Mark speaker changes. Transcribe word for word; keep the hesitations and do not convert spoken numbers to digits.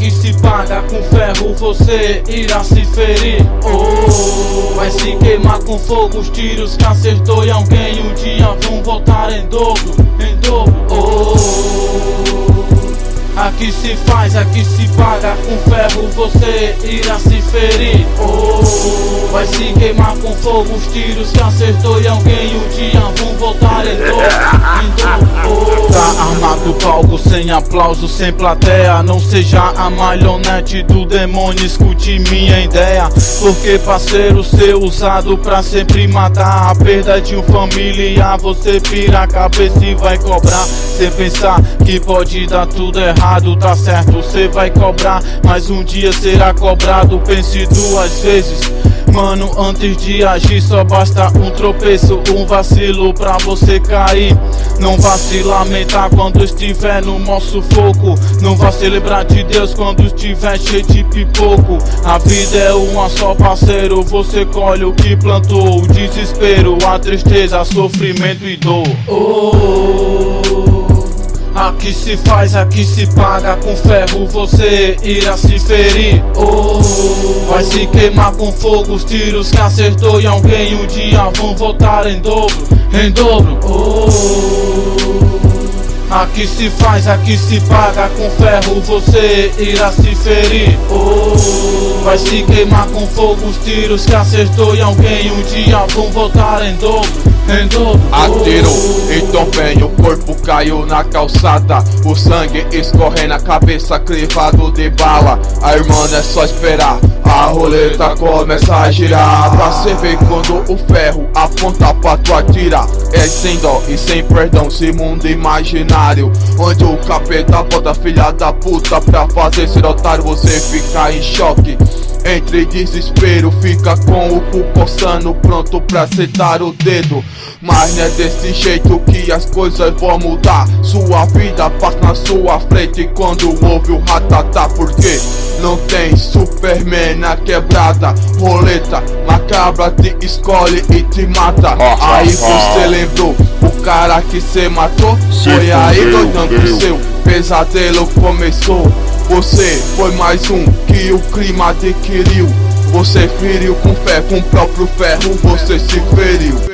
Speaker 1: aqui se paga com ferro, você irá se ferir. Oh, vai se queimar com fogo, os tiros que acertou em alguém um dia vão voltar em dobro, em dobro. Oh, aqui se faz, aqui se paga com ferro, você irá se ferir. Oh, vai se queimar com fogo, os tiros que acertou em alguém um dia vão voltar em dobro, em dobro. Oh, tá armado palco sem aplauso, sem plateia, não seja a marionete do demônio, escute minha ideia. Porque parceiro, ser usado pra sempre matar, a perda de um familiar, você pira a cabeça e vai cobrar. Sem pensar que pode dar tudo errado, tá certo, cê vai cobrar, mas um dia será cobrado, pense duas vezes. Mano, antes de agir só basta um tropeço, um vacilo pra você cair. Não vá se lamentar quando estiver no maior sufoco, não vá se lembrar de Deus quando estiver cheio de pipoco. A vida é uma só, parceiro, você colhe o que plantou. O desespero, a tristeza, sofrimento e dor. Oh, aqui se faz, aqui se paga com ferro, você irá se ferir. Oh, vai se queimar com fogo, os tiros que acertou em alguém um dia vão voltar em dobro, em dobro. Oh, aqui se faz, aqui se paga com ferro, você irá se ferir. Oh, vai se queimar com fogo, os tiros que acertou em alguém um dia vão voltar em dobro, em dobro.
Speaker 2: Atirou, então bem, o corpo caiu na calçada, o sangue escorre na cabeça, crivado de bala. A irmã é só esperar, a roleta começa a girar, pra cê ver quando o ferro aponta pra tu atirar. É sem dó e sem perdão, esse mundo imaginário, onde o capeta bota filha da puta pra fazer ser otário. Você fica em choque, entre desespero, fica com o cu coçando, pronto pra acertar o dedo. Mas não é desse jeito que as coisas vão mudar, sua vida passa na sua frente quando ouve o ratatá. Porque não tem Superman na quebrada, roleta macabra te escolhe e te mata. Aí você lembrou o cara que cê matou, foi aí doidão que o seu pesadelo começou. Você foi mais um que o crime adquiriu, você feriu com fé, com o próprio ferro você se feriu.